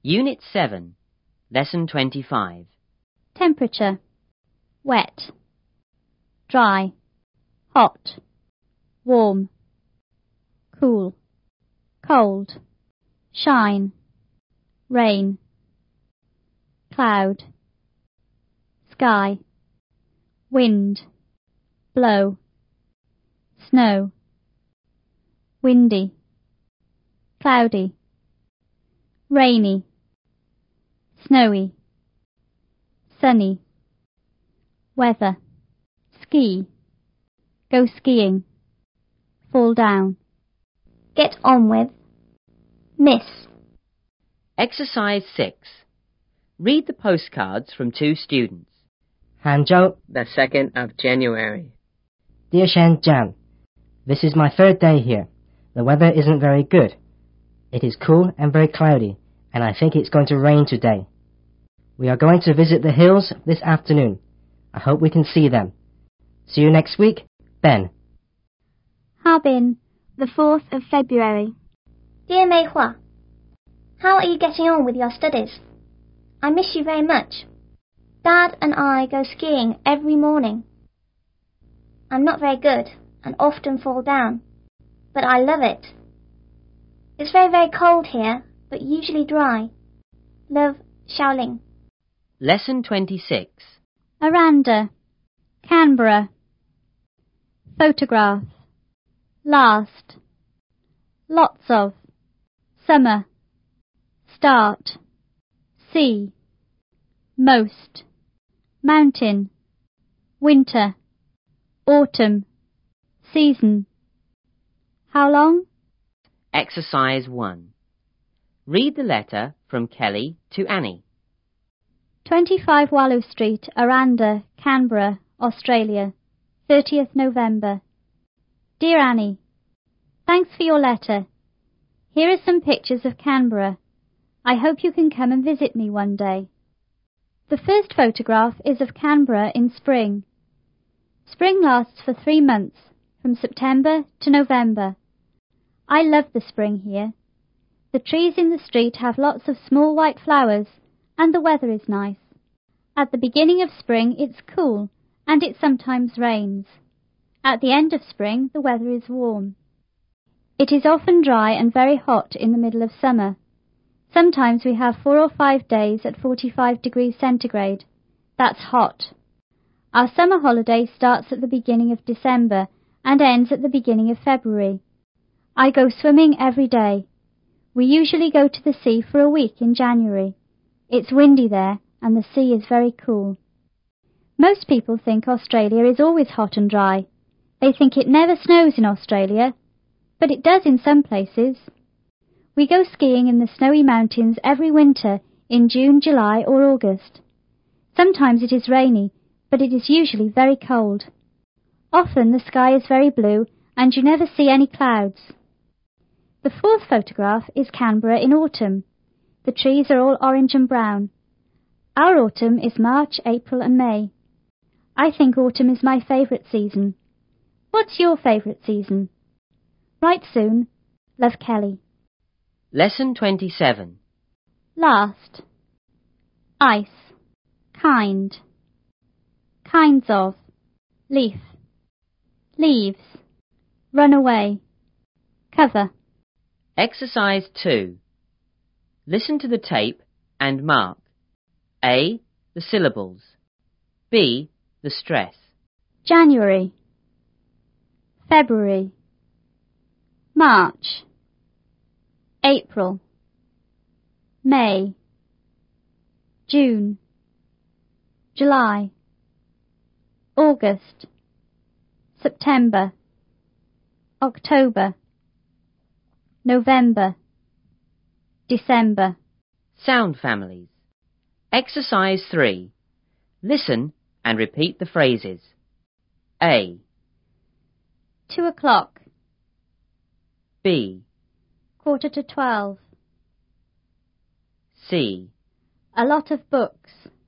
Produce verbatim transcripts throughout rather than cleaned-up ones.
Unit seven, Lesson twenty-five. Temperature. Wet. Dry. Hot. Warm. Cool. Cold. Shine. Rain. Cloud. Sky. Wind. Blow. Snow. Windy. Cloudy. Rainy. Snowy. Sunny. Weather. Ski. Go skiing. Fall down. Get on with. Miss. Exercise six. Read the postcards from two students. Hangzhou, The second of January. dear Shenzhen, this is my third day here. The weather isn't very good. It is cool and very cloudy, and I think it's going to rain today. We are going to visit the hills this afternoon. I hope we can see them. See you next week, Ben. Harbin, the fourth of February. Dear Mei Hua, how are you getting on with your studies? I miss you very much. Dad and I go skiing every morning. I'm not very good and often fall down, but I love it. It's very, very cold here, but usually dry. Love, Xiaoling. Lesson twenty-six. Aranda. Canberra. Photograph. Last. Lots of. Summer. Start. See. Most. Mountain. Winter. Autumn. Season. How long? Exercise one. Read the letter from Kelly to Annie. twenty-five Wallow Street, Aranda, Canberra, Australia, thirtieth November. Dear Annie, thanks for your letter. Here are some pictures of Canberra. I hope you can come and visit me one day. The first photograph is of Canberra in spring. Spring lasts for three months, from September to November. I love the spring here. The trees in the street have lots of small white flowers, and the weather is nice. At the beginning of spring it's cool, and it sometimes rains. At the end of spring the weather is warm. It is often dry and very hot in the middle of summer. Sometimes we have four or five days at forty-five degrees centigrade. That's hot. Our summer holiday starts at the beginning of December and ends at the beginning of February. I go swimming every day. We usually go to the sea for a week in January. It's windy there and the sea is very cool. Most people think Australia is always hot and dry. They think it never snows in Australia, but it does in some places. We go skiing in the snowy mountains every winter in June, July or August. Sometimes it is rainy, but it is usually very cold. Often the sky is very blue and you never see any clouds. The fourth photograph is Canberra in autumn. The trees are all orange and brown. Our autumn is March, April and May. I think autumn is my favourite season. What's your favourite season? Write soon. Love, Kelly. Lesson twenty-seven. Last. Ice. Kind. Kinds of. Leaf. Leaves. Run away. Cover. Exercise two. Listen to the tape and mark A. The syllables, B. The stress. January. February. March. April. May. June. July. August. September. October. November. December. Sound families. Exercise three. Listen and repeat the phrases. A. Two o'clock. B. Quarter to twelve. C. A lot of books.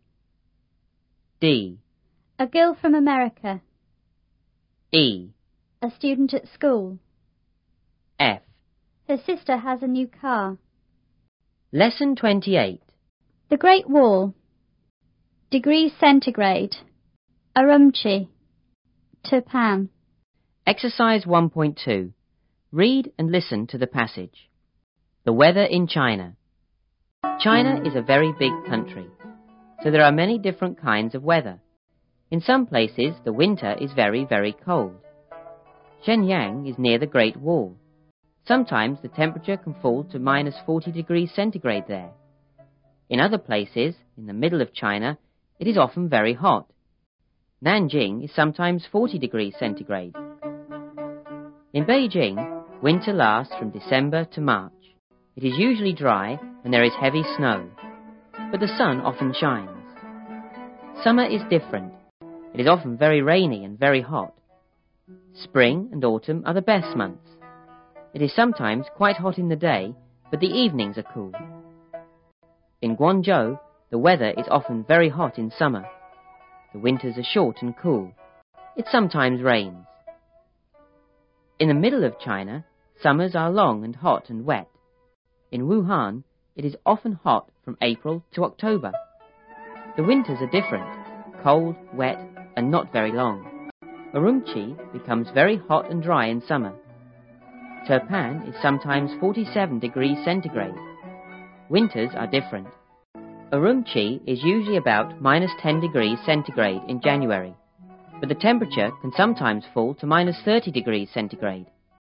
D. A girl from America. E. A student at school. F. Her sister has a new car. Lesson twenty-eight. The Great Wall. Degrees centigrade. Urumqi. Turpan. Exercise one point two. Read and listen to the passage. The weather in China. China is a very big country, so there are many different kinds of weather. In some places, the winter is very, very cold. Shenyang is near the Great Wall. Sometimes the temperature can fall to minus forty degrees centigrade there. In other places, in the middle of China, it is often very hot. Nanjing is sometimes forty degrees centigrade. In Beijing, winter lasts from December to March. It is usually dry and there is heavy snow, but the sun often shines. Summer is different. It is often very rainy and very hot. Spring and autumn are the best months. It is sometimes quite hot in the day, but the evenings are cool. In Guangzhou, the weather is often very hot in summer. The winters are short and cool. It sometimes rains. In the middle of China, summers are long and hot and wet. In Wuhan, it is often hot from April to October. The winters are different, cold, wet, and not very long. Urumqi becomes very hot and dry in summer. Turpan is sometimes forty-seven degrees centigrade. Winters are different. Urumqi is usually about minus ten degrees centigrade in January, but the temperature can sometimes fall to minus thirty degrees centigrade.